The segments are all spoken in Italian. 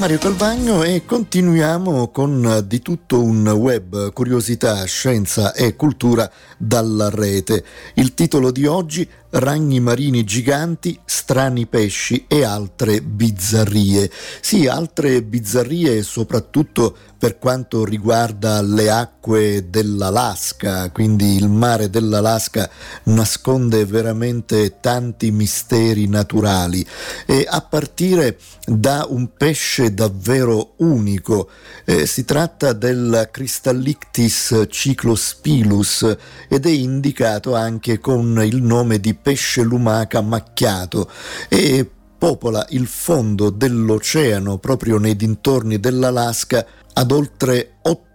Mario Calvagno e continuiamo con di tutto un web, curiosità, scienza e cultura dalla rete. Il titolo di oggi: ragni marini giganti, strani pesci e altre bizzarrie. Sì, altre bizzarrie soprattutto per quanto riguarda le acque dell'Alaska, quindi il mare dell'Alaska nasconde veramente tanti misteri naturali, e a partire da un pesce davvero unico. Si tratta del Crystallictis cyclospilus ed è indicato anche con il nome di pesce lumaca macchiato e popola il fondo dell'oceano proprio nei dintorni dell'Alaska ad oltre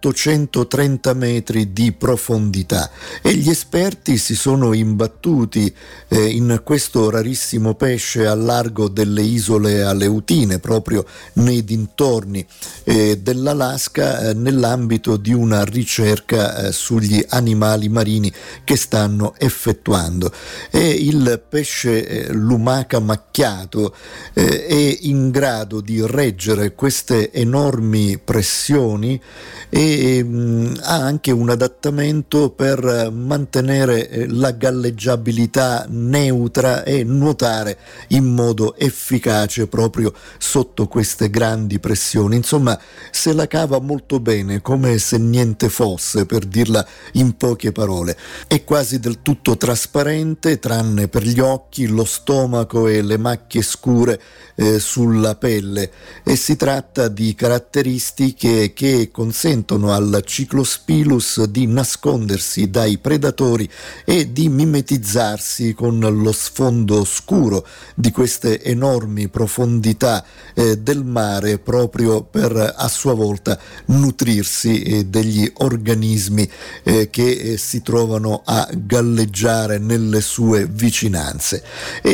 830 metri di profondità, e gli esperti si sono imbattuti in questo rarissimo pesce al largo delle isole Aleutine, proprio nei dintorni dell'Alaska, nell'ambito di una ricerca sugli animali marini che stanno effettuando. E il pesce lumaca macchiato è in grado di reggere queste enormi pressioni e ha anche un adattamento per mantenere la galleggiabilità neutra e nuotare in modo efficace proprio sotto queste grandi pressioni. Insomma, se la cava molto bene, come se niente fosse, per dirla in poche parole. È quasi del tutto trasparente, tranne per gli occhi, lo stomaco e le macchie scure sulla pelle, e si tratta di caratteristiche che consentono al Cyclospilus di nascondersi dai predatori e di mimetizzarsi con lo sfondo scuro di queste enormi profondità del mare, proprio per a sua volta nutrirsi degli organismi che si trovano a galleggiare nelle sue vicinanze.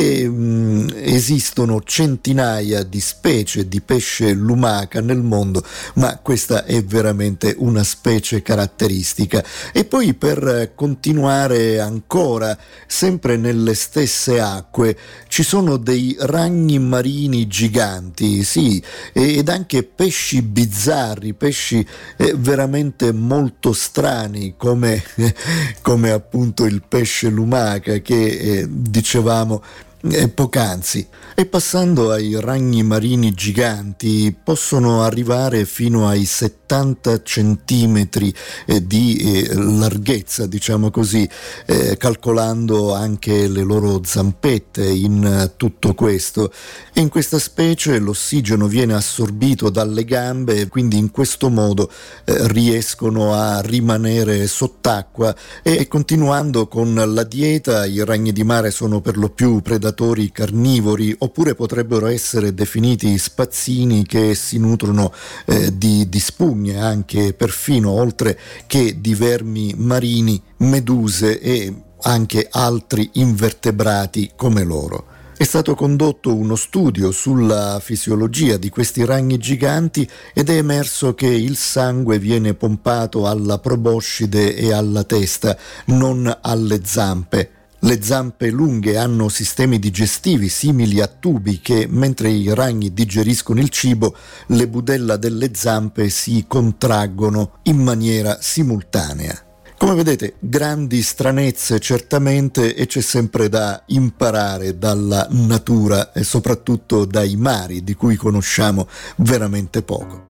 Esistono centinaia di specie di pesce lumaca nel mondo, ma questa è veramente una specie caratteristica. E poi, per continuare ancora sempre nelle stesse acque, ci sono dei ragni marini giganti, sì, ed anche pesci bizzarri, pesci veramente molto strani, come appunto il pesce lumaca che dicevamo poc'anzi. E passando ai ragni marini giganti, possono arrivare fino ai 70 centimetri di larghezza, diciamo così, calcolando anche le loro zampette in tutto questo. E in questa specie l'ossigeno viene assorbito dalle gambe e quindi in questo modo riescono a rimanere sott'acqua. E continuando con la dieta, i ragni di mare sono per lo più predatori carnivori, oppure potrebbero essere definiti spazzini, che si nutrono di spugne, anche perfino, oltre che di vermi marini, meduse e anche altri invertebrati come loro. È stato condotto uno studio sulla fisiologia di questi ragni giganti ed è emerso che il sangue viene pompato alla proboscide e alla testa, non alle zampe. Le zampe lunghe hanno sistemi digestivi simili a tubi che, mentre i ragni digeriscono il cibo, le budella delle zampe si contraggono in maniera simultanea. Come vedete, grandi stranezze certamente, e c'è sempre da imparare dalla natura e soprattutto dai mari, di cui conosciamo veramente poco.